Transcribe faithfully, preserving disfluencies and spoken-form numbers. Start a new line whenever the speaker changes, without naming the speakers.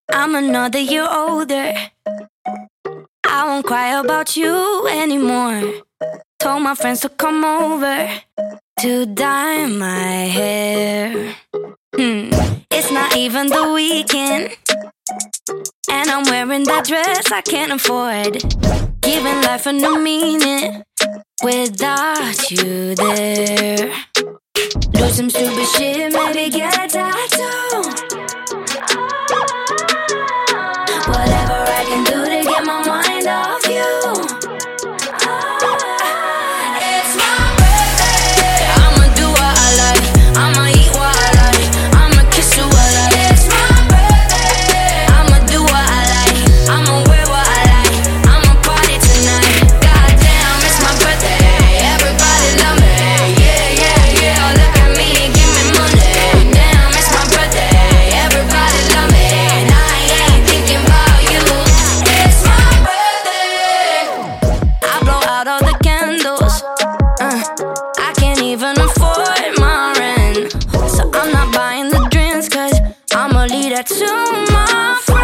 I'm another year older. I won't cry about you anymore. Told my friends to come over to dye my hair. Hmm. It's not even the weekend, and I'm wearing that dress I can't afford. Giving life a new meaning without you there. Do some stupid shit, maybe get a tattoo. Whatever I can do to get my mind off you. It's my birthday. I'ma do what I like. I'ma eat what I like. I'ma kiss you what I like. It's my birthday. I'ma do what I like. I'ma wear what I like. I'ma party tonight. Goddamn, it's my birthday. Everybody love me. Yeah, yeah, yeah. Look at me and give me money. Damn, it's my birthday. Everybody love me. And I ain't thinking about you. It's my birthday. I blow out all the candles. Uh, I can't even afford my rent, so I'm not buying the drinks, cause I'ma leave that to my friends.